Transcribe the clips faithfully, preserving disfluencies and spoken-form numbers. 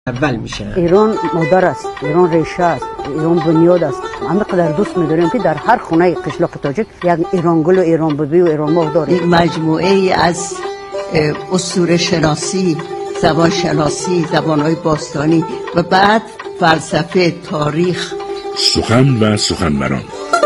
اول میشه. ایران مادر است، ایران ریشه است، ایران بنیاد است. همینقدر دوست می‌داریم که در هر خونه قشلاق تاجیک یک ایران گل و ایران ببی و ایران ماه داریم. این مجموعه ای از اسطوره شناسی، زبان شناسی، زبان‌های باستانی و بعد فلسفه، تاریخ، سخن و سخنوران.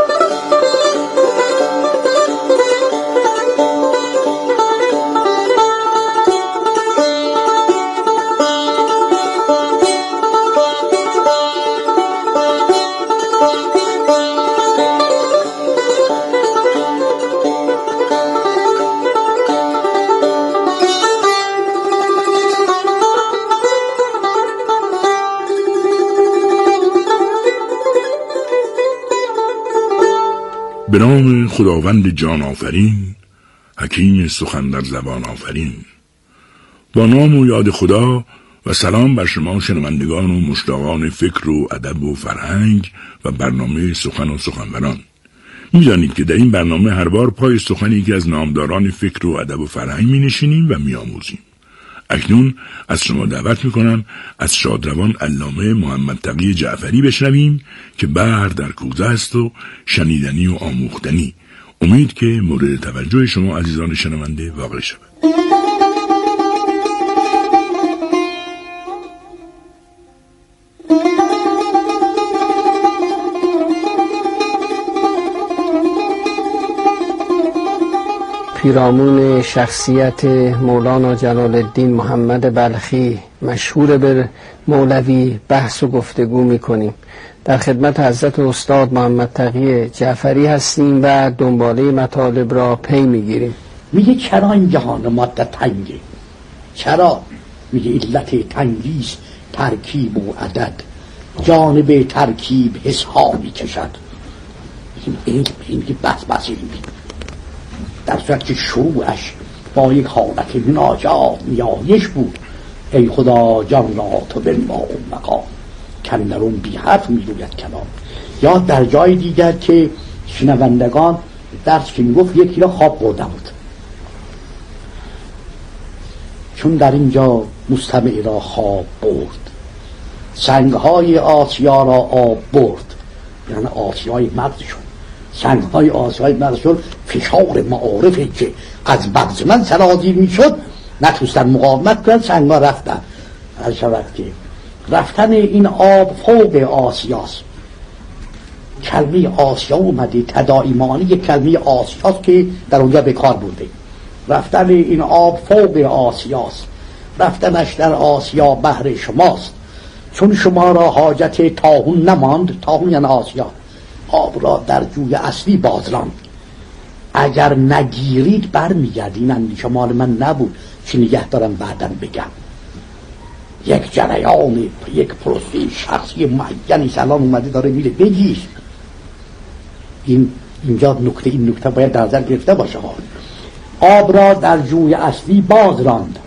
به نام خداوند جان آفرین، حکیم سخن در زبان آفرین. با نام و یاد خدا و سلام بر شما شنوندگان و مشتاقان فکر و ادب و فرهنگ و برنامه سخن و سخنوران. می‌دانید که در این برنامه هر بار پای سخنی که از نامداران فکر و ادب و فرهنگ می‌نشینیم و می‌آموزیم. اکنون از شما دعوت میکنم از شادروان علامه محمد تقی جعفری بشنویم که بحر در کوزه است و شنیدنی و آموختنی. امید که مورد توجه شما عزیزان شنونده واقع شود. پیرامون شخصیت مولانا جلال الدین محمد بلخی مشهور به مولوی بحث و گفتگو میکنیم. در خدمت حضرت استاد محمد تقی جعفری هستیم و دنباله مطالب را پی میگیریم. میگه چرا این جهان ماده تنگه؟ چرا؟ میگه علت تنگیست ترکیب و عدد، جانب ترکیب حسابی کشد. این علم این که بس بس علمی، در صورت که شروعش با یک حالت ناجات نیایش بود. ای خدا جان را تو بنما و مقام، کندرون بی حرف می روید کلام. یا در جای دیگر که شنوندگان درس که می گفت یکی را خواب برده بود، چون در اینجا مستمع را خواب برد، سنگهای آسیا را آب برد، یعنی آسیای مغزشون، سنگهای آسیای مغزشون فشار معارفی که از مغز من سرازیر می شد نتوستن مقاومت کنن، سنگها رفتن. هر شود که رفتن این آب فوق آسیاست. کلمه آسیا اومده، تداعی معنی کلمه آسیاست که در اونجا به کار برده. رفتن این آب فوق آسیاست، رفتنش در آسیا بهر شماست. چون شما را حاجت طاحون نماند، طاحون یعنی آسیا، آب را در جوی اصلی بازراند. اگر نگیرید بر میگردین. اندیشه مال من نبود چی نگه دارم بعداً بگم. یک جریان، یک پروسه شخصی معینی سلام اومده داره میره، بگیر. این اینجا نکته این نکته باید در نظر گرفته باشه. آب را در جوی اصلی باز راند.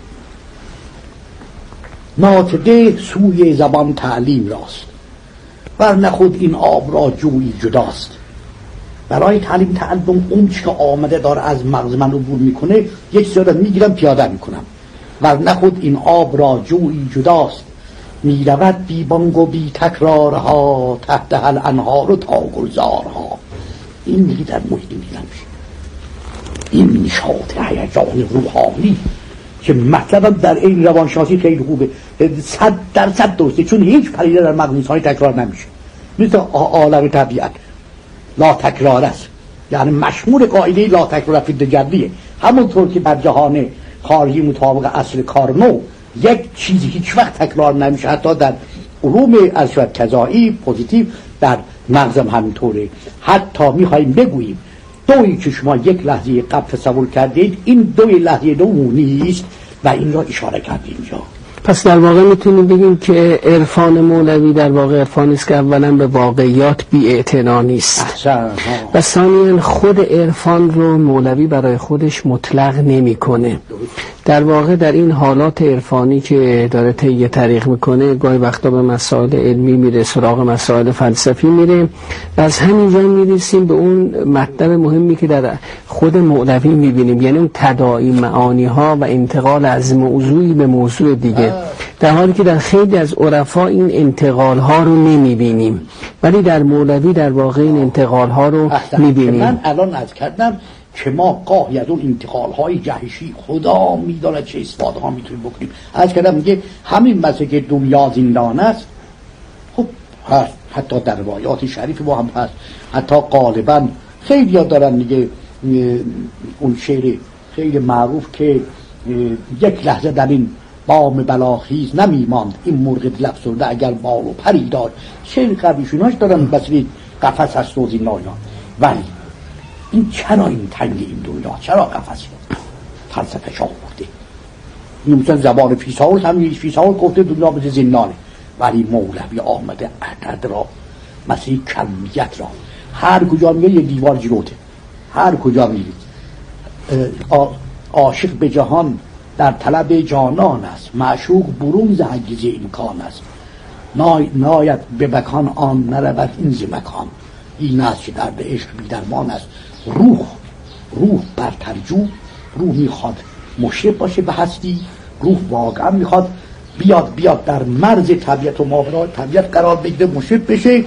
ناطقه سوی زبان تعلیم راست، ورنه خود این آب را جویی جداست. برای تعلیم تعلم اون چی که آمده داره از مغز من عبور میکنه یک سر میگیرم پیاده میکنم، ورنه خود این آب را جویی جداست. میرود بی بانگ و بی تکرارها، تحت هل انهار و تا گلزارها. این میگی در محیط میگیرم میشه. این نشاط هیجان روحانی که مطلبم در این روانشناسی خیلی خوبه، صد درصد درسته، چون هیچ پدیده در مغز انسانی تکرار نمیشه. مثل عالم طبیعت لا تکرار است، یعنی مشمول قاعده لا تکرار فی التجلیه. همونطور که در جهان خارجی مطابق اصل کار نو یک چیزی هیچ وقت تکرار نمیشه، حتی در علوم از صورت کذایی پوزیتیو در مغزم همینطوره. حتی میخوایم بگوییم دویی که شما یک لحظه قبل تصور کردید این دوی لحظه دو نیست و این را اشاره کردیم اینجا. پس در واقع میتونیم بگیم که عرفان مولوی در واقع عرفانی است که اولا به واقعیات بی‌اعتنا نیست و ثانیاً خود عرفان رو مولوی برای خودش مطلق نمیکنه. در واقع در این حالات عرفانی که داره طی طریق میکنه گاهی وقتا به مسائل علمی میره، سراغ مسائل فلسفی میره و از همینجا میرسیم به اون مطلب مهمی که در خود مولوی میبینیم، یعنی اون تداعی معانی ها و انتقال از موضوعی به موضوع دیگه. میشه، در حالی که در خیلی از عرفا این انتقال ها رو نمیبینیم، ولی در مولوی در واقع این انتقال ها رو میبینیم. من الان از کردم که ما گاهی از اون انتقال های جهشی خدا میداند چه استفاده ها میتونیم بکنیم. از کردم میگه همین مثل که دنیا زندان است، خب هست، حتی در روایات شریف ما هم هست، حتی غالبا خیلی ها دارن میگه اون شعر خیلی معروف که یک لحظه در این بام بلاخیز نمیماند این مرغ دل افسرده اگر بال و پری داد. شعر قبیشوناش دارن مثل قفس هست و زندانیان. ولی این چرا این تنگ این دنیا، چرا قفس فلسفه آورده؟ این مثلا زبان فیثاغورس هم فیثاغورس گفته دنیا مثل زندانه، ولی مولوی آمده عدد را مثل کمیت را هر کجا میگه یه دیوار جلوته، هر کجا میرید عاشق به جهان در طلب جانان است، معشوق برون ز حیز امکان است، ناید به مکان آن نرود این ز مکان، این است که درد عشق بی درمان است. روح روح بر ترجو، روح میخواد مشرف باشه به هستی، روح واقعا میخواد بیاد بیاد در مرز طبیعت و ماورای طبیعت قرار بگیره، مشرف بشه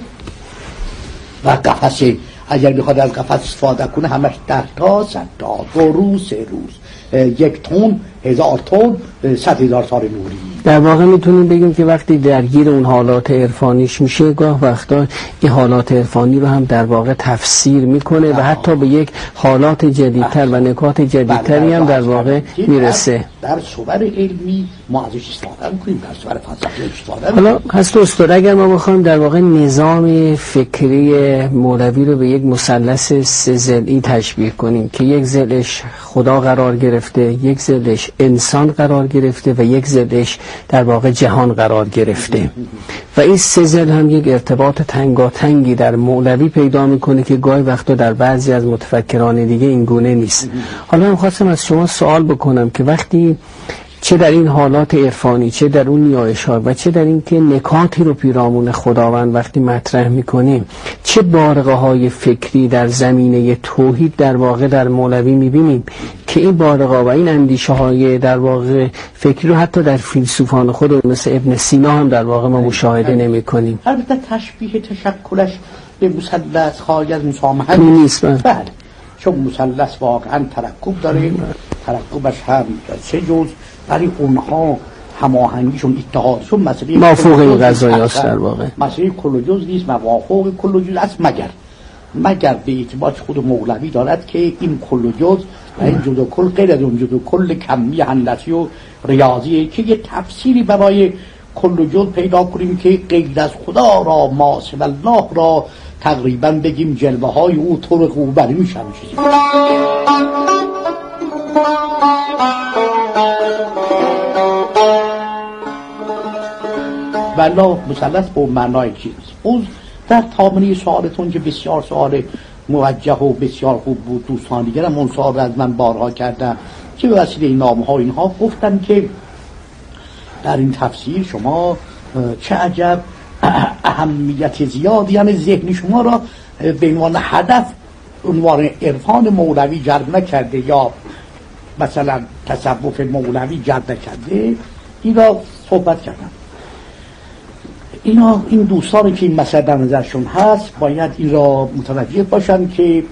و قفسه اگر میخواد از قفس استفاده کنه همش ده تا صد تا دو روز سه روز یک تون هزار تون صد هزار سال نوری. در واقع میتونیم بگیم که وقتی درگیر اون حالات عرفانیش میشه گاه وقتا این حالات عرفانی رو هم در واقع تفسیر میکنه و حتی به یک حالات جدیدتر و نکات جدیدتری هم در واقع میرسه. در صور علمی ما ازش استفاده میکنیم، در صور فلسفی استفاده میکنیم. حالا هست استاد اگر ما بخوایم در واقع نظام فکری مولوی رو به یک مثلث سه ضلعی تشبیه کنیم که یک ضلعش خدا قرار گرفته، یک ضلعش انسان قرار گرفته و یک ضلعش در واقع جهان قرار گرفته و این سه ضلع هم یک ارتباط تنگاتنگی در مولوی پیدا میکنه که گاهی وقتا در بعضی از متفکران دیگه این گونه نیست. حالا من خواستم از شما سوال بکنم که وقتی چه در این حالات عرفانی، چه در اون نیایش‌ها و چه در این که نکاتی رو پیرامون خداوند وقتی مطرح میکنیم، چه بارقه‌های فکری در زمینه توحید در واقع در مولوی میبینیم که این بارقه و این اندیشه‌های در واقع فکری رو حتی در فیلسوفان خود مثل ابن سینا هم در واقع ما مشاهده نمی‌کنیم. البته تشبیه تشکلش به مثلث خارج از مسامحه نیست. بله، چون مثلث واقعا ترکب داره، ترکبش هم سه جزء، ولی اونها هماهنگیشون اتحادشون مسئله موافق این قضایاست در واقع. مسئله کل و جز نیست، موافق کل و جز است، مگر مگر به اعتبار خود مولوی دارد که این کل و جز و این جز و کل غیر از اون جز و کل کمی هندسی و ریاضیه که یه تفسیری برای کل و جز پیدا کنیم که غیر از خدا را ما سوی الله را تقریبا بگیم جلوه های او طرق او بری میشن چیزی. ولی مثلث به معنای چیز اوز در تامنی سوالتون که بسیار سوال موجه و بسیار خوب بود، دوستان دیگر هم اون سوال از من بارها کردن که به وسیله این نامه ها اینها گفتن که در این تفسیر شما چه عجب اهمیت زیادی یعنی ذهن شما را به عنوان هدف عنوان عرفان مولوی جلب نکرده یا مثلا تصوف مولوی جلب نکرده. این را صحبت کردم. اینا این دوستانی که این مسئله در نظرشون هست باید این را متوجه باشن که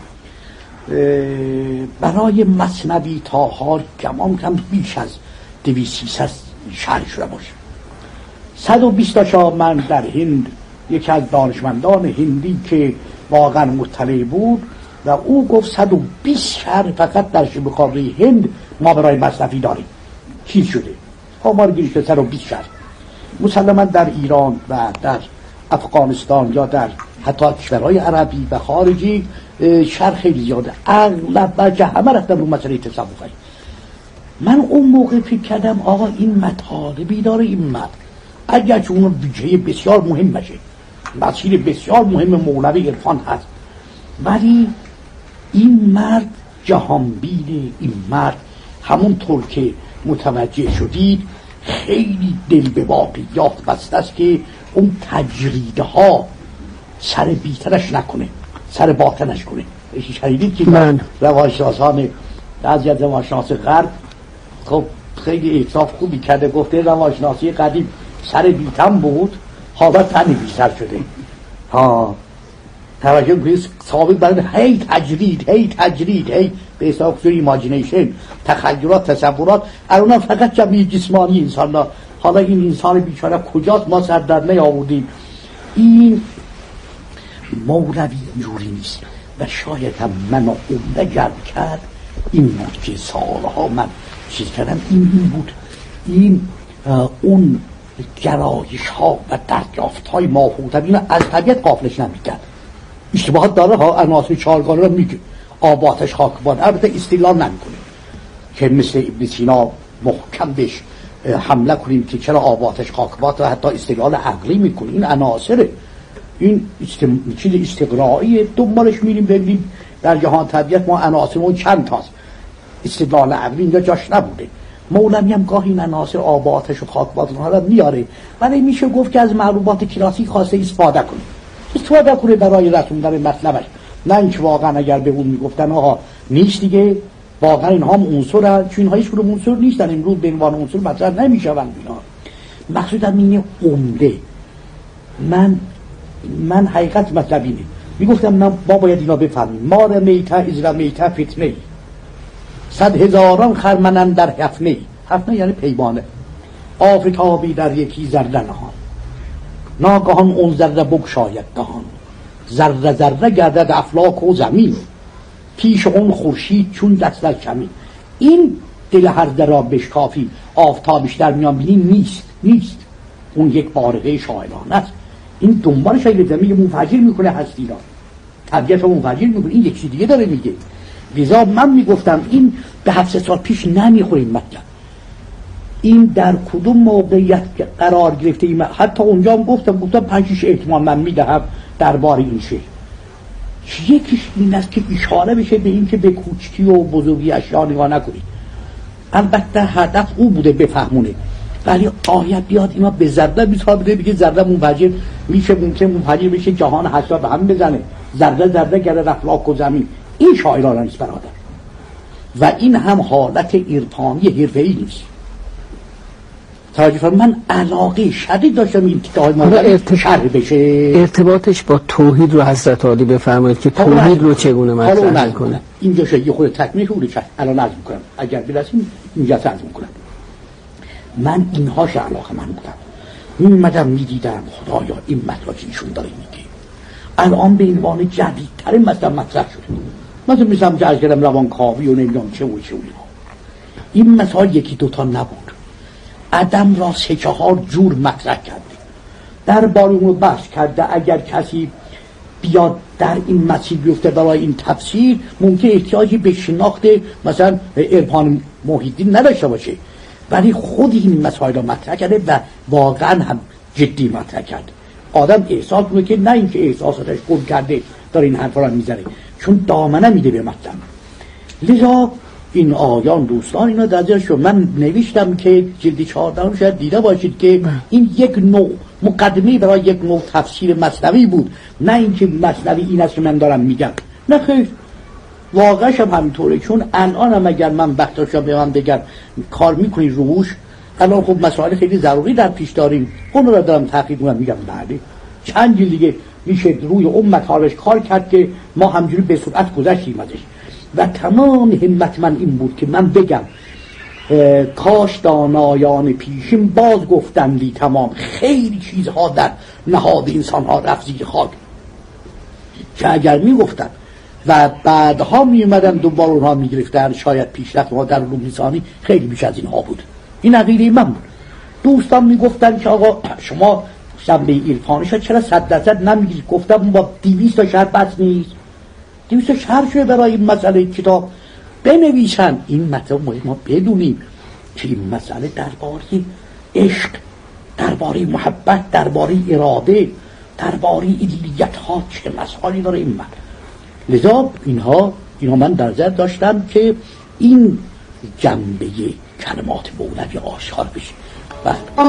برای مثنوی تا حال کمان کم بیش از دویست سیصد شرح شده باشه. صد و بیست تا من در هند یکی از دانشمندان هندی که واقعا مطلع بود و او گفت صد و بیست شرح فقط در شبه قاره هند ما برای مثنوی داریم. چیز شده ما رو گیرش صد و بیست شرح. مسلما در ایران و در افغانستان یا در حتی کشورهای عربی و خارجی شرح خیلی زیاده، اغلب و همه رفتن رو مسئله تصوفی. من اون موقع فکر کردم آقا این مطالبی داره این مرد اگر چون اون ویژه بسیار مهم باشه، مسیر بسیار مهم مولوی عرفان هست، ولی این مرد جهانبین، این مرد همونطور که متوجه شدید خیلی دل به واقعیات بسته است که اون تجریدها سر بیترش نکنه، سر باطنش کنه. شنیدید که من روانشناسان بعضی از روانشناس غرب خب خیلی احساس خوبی کرده، گفته روانشناسی قدیم سر بیتم بود، حالا تن بیشتر شده. ها توجه کنید، ثابت برای هی تجرید هی تجرید هی به حساب خود ایماجینیشن، تخیلات، تصورات. الان فقط جمعی جسمانی انسان ها. حالا این انسان بیچاره کجاست؟ ما سر در نیاوردیم. این مولوی جوری نیست و شاید هم منو عمده جلب کرد این بود که سالها من چیز کردم. این بود این اون گرایش ها و دریافت های ماهوتوی از طبیعت قافلش نمیکرد. اشتباهات داره ها، عناصر چهارگانه رو میگه، آب آتش خاک باد، البته استدلال نمیکنه که مثل ابن سینا محکم بهش حمله کنیم که چرا آب آتش خاک باد، و حتی استدلال عقلی میکنه. این عناصره، این استم... چیز استقرایی دنبالش میریم ببینیم در جهان طبیعت ما عناصرمون چند تاست. استدلال عقلی اینجا جاش نبوده. مولوی هم گاهی این عناصر آب آتش و خاک باد رو میاره، ولی میشه گفت که از معلومات کلاسیک خواسته استفاده کنه استفاده کنه برای رسوندن مطلبش، نه اینکه واقعا اگر به اون میگفتن آها نیست دیگه، واقعا اینها هم عنصرن، چون اینها هیچ کدوم عنصر نیستن، امروز به عنوان عنصر مطرح نمیشوند. اینا مقصودم اینه عمده. من من حقیقت مطلب اینه، میگفتم من با باید اینا بفهمیم. مار میته ازرا میته فتنه، صد هزاران خرمنن در حفنه. حفنه یعنی پیمانه. آفتابی در یکی ذره نهان، ناگهان اون ذره بگشاید دهان. ذره ذره گردد افلاک و زمین، پیش اون خورشید چون دست از کمین. این دل هر ذره بشکافی آفتابش در میان بینی نیست نیست اون یک بارقه شاعرانه است. این دنبالش هایی میگه منفجر میکنه هستی را، طبیعت رو منفجر میکنه. این یک چیز دیگه داره میگه. لذا من میگفتم این به هفت سال پیش نمیخوره این مطلب. این در کدوم موقعیت قرار گرفته؟ این حتی اونجا هم گفتم گفتم پنج شش احتمال من میدهم درباره این شعر. یکیش این است که اشاره بشه به این که به کوچکی و بزرگی اشیا نگاه نکنید. البته هدف او بوده بفهمونه، ولی آیت بیاد اینا به ذره بیسابقه بگه ذره منفجر میشه، ممکن منفجر بشه جهان هستا به هم بزنه، ذره ذره گره افلاک و زمین. این شاعرانه نیست برادر، و این هم حالت عرفانی حرفه‌ای نیست. توجه من علاقه شدید داشتم این کتاب ما شرح بشه. ارتباطش با توحید رو حضرت عالی بفرمایید که توحید رو چگونه مطرح می‌کنه. اینجا شاید یه خود تکمیل رو چه الان عرض می‌کنم، اگر برسیم اینجا عرض می‌کنم. من اینهاش علاقه من بودم، می‌مدم می‌دیدم خدایا این مطلب ایشون داره میگه الان به عنوان جدیدتر مثلا مطرح شده. مثلا می‌سم که از کردم روانکاوی و نمیدونم چه و چه و این مسائل یکی دوتا نبود. عدم را سه چهار جور مطرح کرده، در باره اون رو بحث کرده. اگر کسی بیاد در این مسیر بیفته برای این تفسیر، ممکن احتیاجی به شناخت مثلا عرفان محیدین نداشته باشه، ولی خود این مسائل رو مطرح کرده و واقعا هم جدی مطرح کرده. آدم احساس کنه که نه اینکه احساساتش گم کرده داره این حرفا رو میزنه، چون دامنه میده به مطلب. لذا این آیان دوستان اینا در شد. من نوشتم که جلد چهاردهم شاید دیده باشید که این یک نوع مقدمه برای یک نوع تفسیر مثنوی بود، نه اینکه مثنوی این است که من دارم میگم. نه خیر، واقعش هم همینطوره. چون الان هم اگر من وقتاشا به من بگم کار میکنی روش، الان خب مسائل خیلی ضروری در پیش داریم، اون رو دارم تحقیق میکنم، میگم بله چند جلد دیگه میشه روی اون مطالبش کار کرد که ما همجوری به سرعت گذشتیم ازش. و تمام همت من این بود که من بگم کاش دانایان پیشین باز گفتندی تمام خیلی چیزها در نهاد انسان ها رفت زیر خاک، که اگر می گفتن و بعدها می اومدن دوبار اونها می گرفتن، شاید پیشرفت ما در علوم انسانی خیلی بیش از اینها بود. این عقیده من بود. دوستان می گفتن که آقا شما شنبه عرفانش چرا صد درصد نمیگید؟ گفتم با دویست تا شرط بس نیست، دویست شرط شده برای این مسئله کتاب بنویسن. این مطلب ما بدونیم که این مسئله درباره عشق، درباره محبت، درباره اراده، درباره علیت ها چه مسائلی داره این من. لذا اینها اینها من در نظر داشتم که این جنبه کلمات مولوی آشکار بشه. بله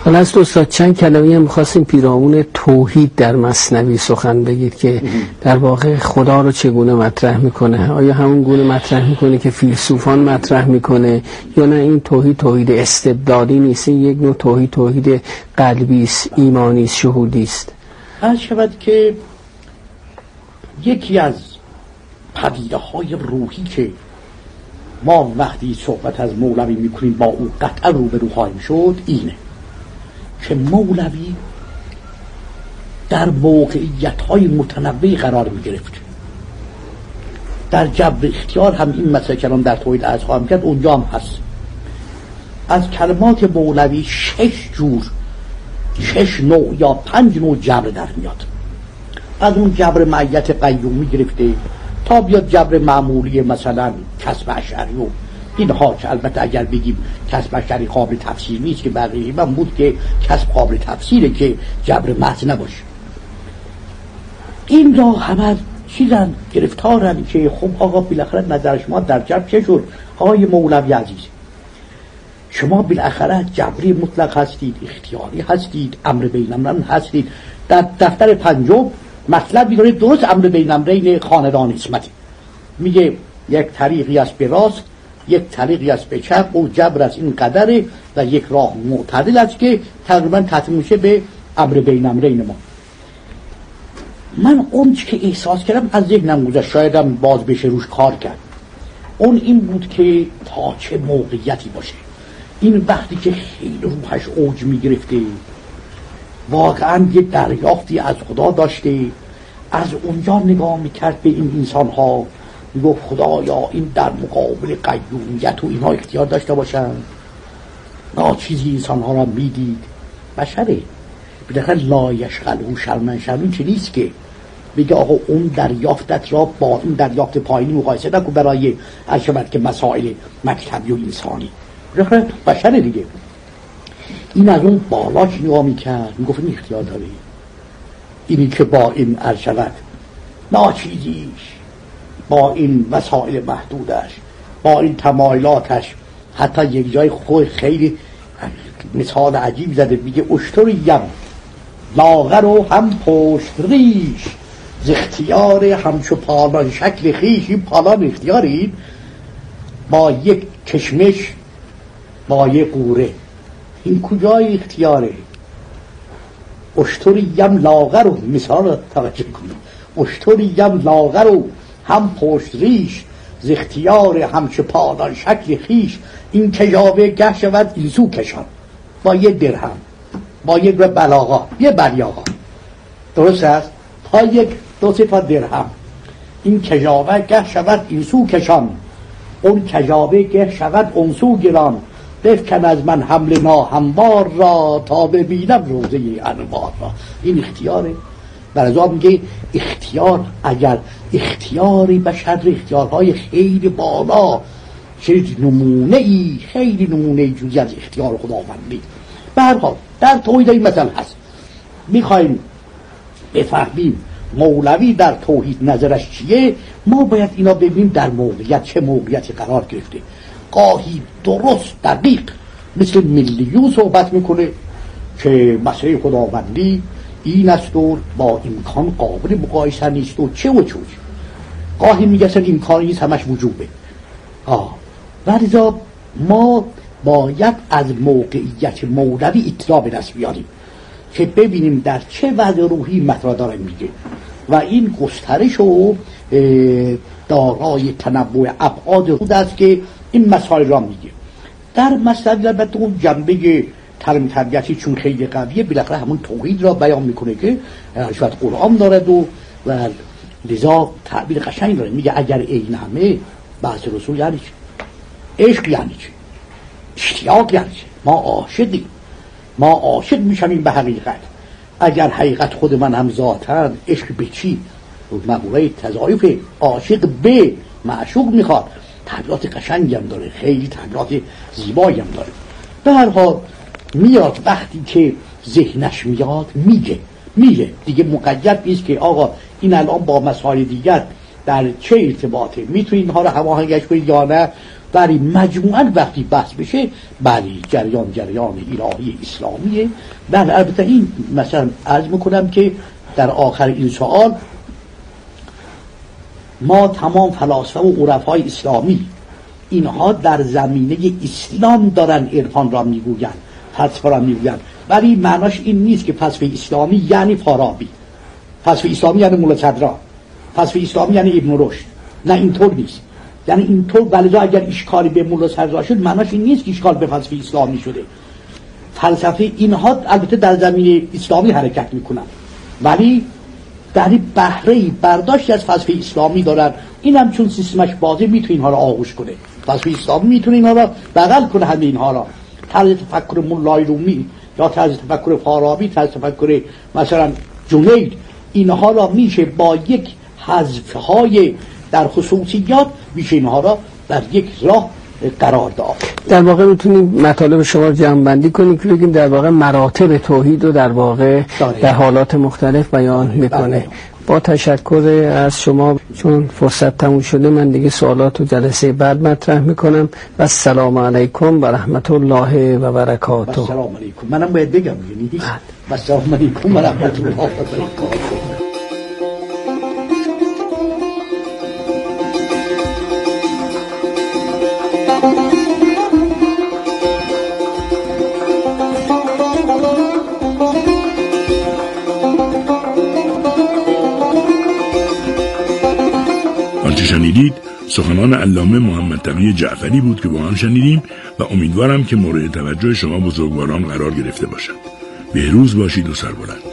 حالا از استاد چند کلمه هم می‌خواستیم پیرامون توحید در مثنوی سخن بگید که در واقع خدا رو چگونه مطرح میکنه. آیا همون گونه مطرح میکنه که فیلسوفان مطرح میکنه یا نه این توحید توحید استبدادی نیست، این یک نوع توحید توحید قلبی است، ایمانی است، شهودی است؟ عرض شود که یکی از پدیده های روحی که ما وقتی صحبت از مولوی میکنیم با او قطعا روبرو خواهیم شد اینه که مولوی در موقعیت های متنوعی قرار میگرفت. در جبر اختیار هم این مسئله کلام در توحید عرض خواهم کرد، اونجا هم هست. از کلمات مولوی شش جور شش نوع یا پنج نوع جبر در میاد. از اون جبر معیت قیومی گرفته تا بیاد جبر معمولی مثلا کسب اشعری و اینها که البته اگر بگیم کسب اشعری قابل تفسیر نیست که بقیه من بود که کسب قابل تفسیره که جبر محض نباشه. این را همه چیزن گرفتارن که خب آقا بالاخره نظر شما در جبر چه شد؟ آقای مولوی عزیز شما بالاخره جبری مطلق هستید، اختیاری هستید، امر بین امرین هستید. در دفتر پنجم مطلب می‌دونه درست امر بین امرین خاندان اسمتی میگه یک طریقی است به راست، یک طریقی است به چپ، او جبر از این قدره و یک راه معتدل است که تقریبا تطبیق میشه به امر بین امرین ما. من اون که احساس کردم از ذهنم گذشت، شایدم باز بشه روش کار کرد، اون این بود که تا چه موقعیتی باشه این وقتی که خیلی روحش اوج میگرفته واقعا یه دریافتی از خدا داشته، از اونجا نگاه میکرد به این انسان ها میگفت خدایا این در مقابل قیومیت و اینها اختیار داشته باشن. ناچیزی انسان ها را میدید، بشره بالاخره لا یشغله شرمن شرمین چه نیست که بگه آقا اون دریافتت را با این دریافت پایینی مقایسه نکن برای اشبت که مسائل مکتبی و انسانی. بالاخره بشره دیگه. این از اون بالاش نگاه میکرد میگفت این اختیار داره، اینی که با این ارشبت ناچیزیش، با این مسائل محدودش، با این تمایلاتش، حتی یک جای خود خیلی مثال عجیب زده میگه اشتریم لاغر و هم پشت ریش ز اختیار همچو پالان شکل خیش. این پالان اختیاری با یک کشمش با یک قوره، این کجای اختیاره؟ اشتریم لاغر و مثال را توجه کنید، اشتریم لاغر و هم پشت ریش ز اختیار همچو پالان شکل خیش. این کجاوه گه شود این سو کشان با یه درهم، با یک بلاغا، یه بلیاغا، درست است؟ با یک دو سه درهم این کجاوه گه شود این سو کشان، اون کجاوه گه شود اون سو گران. بفکن از من حمل ناهموار را تا ببینم روزه انوار را. این اختیاره. برای میگه اختیار اگر اختیاری بشر اختیارهای خیلی بالا چه نمونه ای خیلی نمونه ای جوری از اختیار خداوندی. به هر حال در توحید این مثل هست. میخوایم بفهمیم مولوی در توحید نظرش چیه، ما باید اینا ببینیم در موقعیت چه موقعیتی قرار گرفته. گاهی درست دقیق مثل ملیون صحبت میکنه که مسئله خداوندی این است و با امکان قابل مقایسه نیست و چه و چوش. گاهی میگه اصلا امکانی نیست، همش وجوبه. آه ولذا ما باید از موقعیت مولوی اطلاع به دست بیاریم که ببینیم در چه وضع روحی مطرح داره میگه و این گسترش و دارای تنوع ابعاد خود است که این مسائل را میگه. در مسئله البته اون جنبه ترم تربیتی چون خیلی قویه بالاخره همون توحید را بیان میکنه که شاید قرآن دارد و و لذا تعبیر قشنگ داره. میگه اگر این همه بحث رسول یعنی چی؟ عشق یعنی چی؟ اشتیاق یعنی چی؟ ما عاشقیم، ما عاشق میشیم به حقیقت. اگر حقیقت خود من هم ذاتن عشق به چی؟ مقوله تضایف عاشق به معشوق میخواد. تعبیرات قشنگی هم داره، خیلی تعبیرات زیبایی هم داره. به هر حال میاد وقتی که ذهنش میاد میگه میگه دیگه مقید نیست که آقا این الان با مسائل دیگر در چه ارتباطه، میتونید اینها رو هماهنگش کنید یا نه. ولی مجموعاً وقتی بحث بشه بلی جریان جریان الهی اسلامیه. بله البته این مثلا عرض میکنم که در آخر این سوال ما تمام فلاسفه و عرفای اسلامی اینها در زمینه اسلام دارن عرفان را میگوین، فلسفه را میگوین، ولی معناش این نیست که فلسفه اسلامی یعنی فارابی، فلسفه اسلامی یعنی مولا صدرا، فلسفه اسلامی یعنی ابن رشد. نه اینطور نیست. یعنی اینطور ولی اگر اشکالی به مولا صدرا شد معناش این نیست که اشکال به فلسفه اسلامی شده. فلسفه اینها البته در زمینه اسلامی حرکت میکنن ولی در بهره برداشتی از فلسفه اسلامی دارن. این هم چون سیستمش بازه میتونه اینها را آغوش کنه. فلسفه اسلامی میتونه اینها را بغل کنه، همه اینها را. طرز تفکر مولای رومی یا طرز تفکر فارابی، طرز تفکر مثلا جنید، اینها را میشه با یک حذف‌های در خصوصیات میشه اینها را در یک راه قرار داد. در واقع میتونیم مطالب شما رو جمع بندی کنیم که بگیم در واقع مراتب توحید رو در واقع داره. در حالات مختلف بیان میکنه. با تشکر از شما، چون فرصت تموم شده من دیگه سوالات و جلسه بعد مطرح میکنم. و السلام علیکم و رحمت الله و برکاته. السلام علیکم. منم باید بگم یعنی السلام علیکم و رحمت الله و برکاته. شنیدید سخنان علامه محمد تقی جعفری بود که با هم شنیدیم و امیدوارم که مورد توجه شما بزرگواران قرار گرفته باشد. بهروز باشید و سربلند.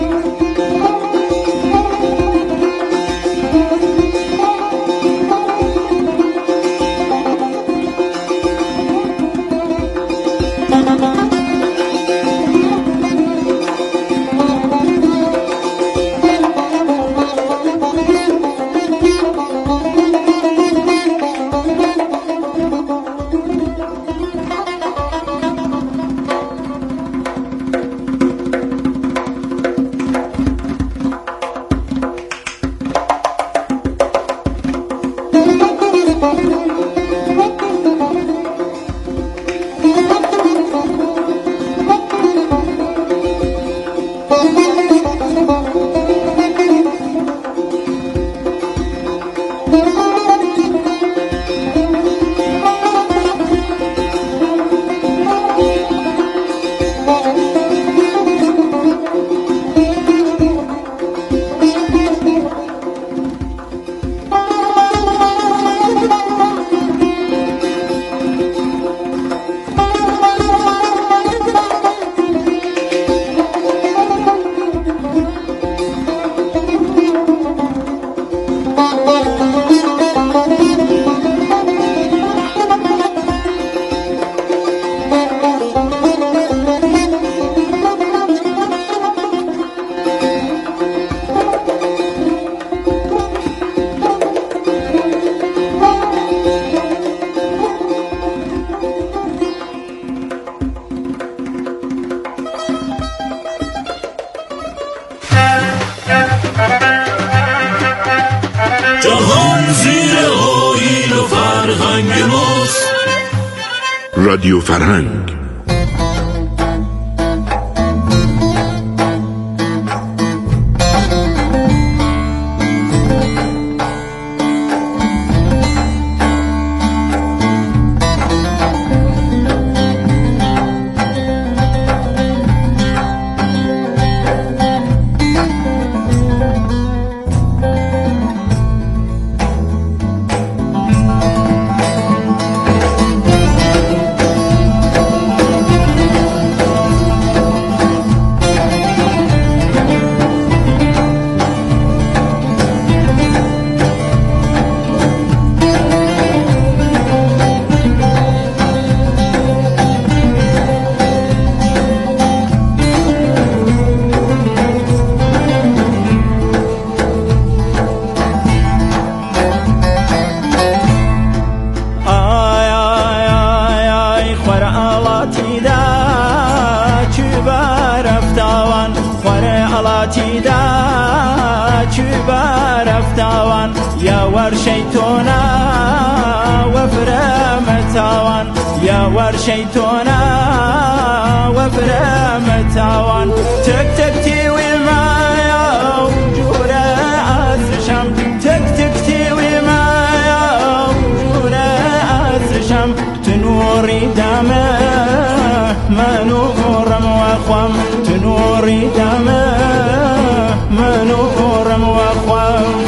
رادیو فرهنگ. دا چوبە رەفتان متاوان يا ور شيطانا وفر متاوان يا ور شيطانا وفر متاوان تك تك تيوي معايا وجورة عزشم تك تك تيوي معايا وجورة عزشم تنوري دمه منورم وخوام تنوري دمه منورم وخوام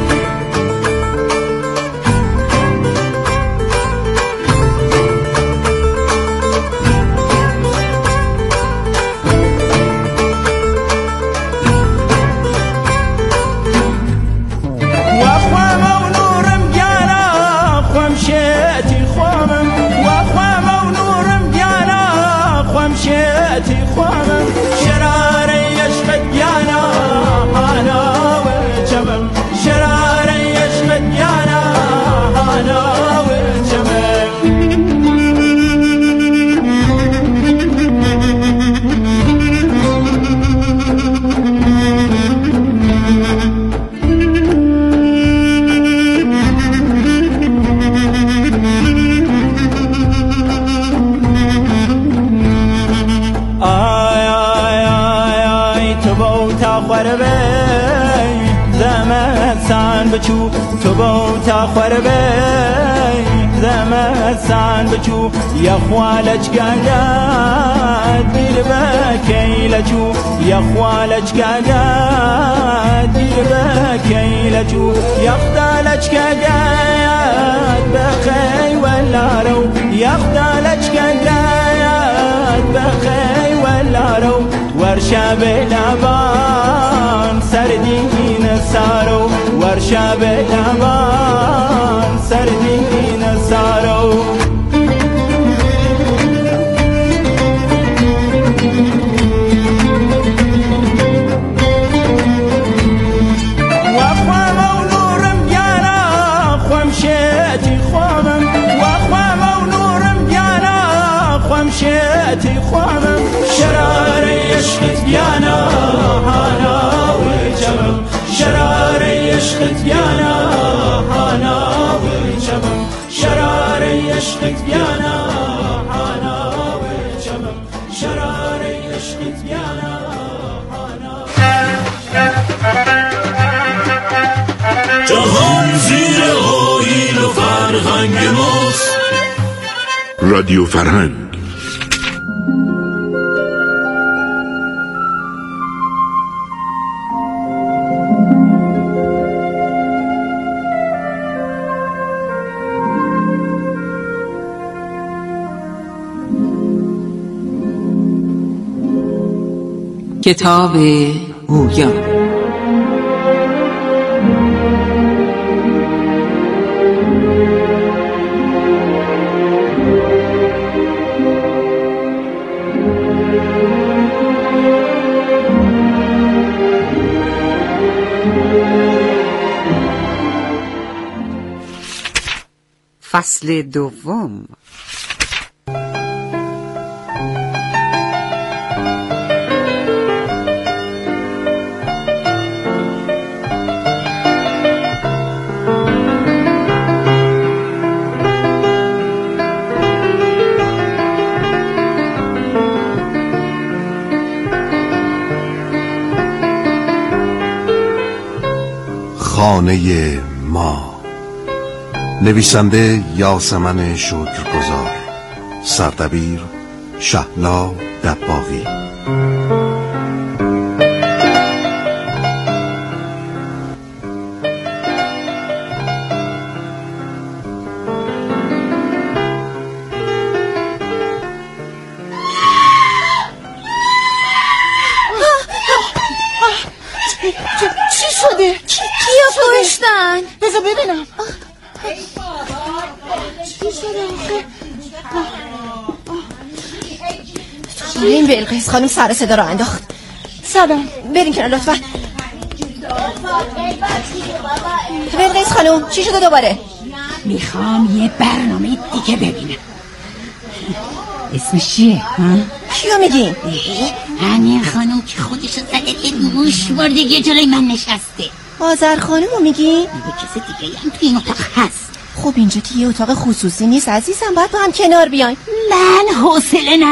بچو تو با تا خربه زمت سان بچو یا خوالج گاگاد دیر بکیلجو یا خوالج گاگاد دیر بکیلجو یا خدالج گاگاد بخی ولا رو یا خدالج گاگاد بخی ولا رو ورشا بلابان سردین سارو ورشا بلابان سردین سارو وخوام و نورم گیانا خوامشتی خوامم وخوام و نورم گیانا خوامشتی خوامم شرار عشقت گیانا هانا و جمم شرار عشقت گیانا هانا و جمم شرار عشقت گیانا هانا و جمم شرار عشقت گیانا هانا جهان زیر آیین و فرهنگ ماست. رادیو فرهنگ. کتاب گویا. فصل دوم. خانه ما. نویسنده یاسمن شکرگزار، سردبیر شهلا دباغی. چی شده؟ کیا کشتن؟ بذار ببینم. چی شده آخه؟ این بلقیس خانم سر صدا رو انداخت. سلام. برین کنار لطفا. بلقیس خانم چی شده دوباره؟ میخوام یه برنامه دیگه ببینم. اسمش چیه؟ کیو میگین؟ همین خانم که خودشو زده که گوش برده یه جلوی من نشسته. آذر خانمو میگی؟ یه کسی دیگه هم تو این اتاق هست. خب اینجا که یه اتاق خصوصی نیست عزیزم، باید با هم کنار بیایم. من حوصله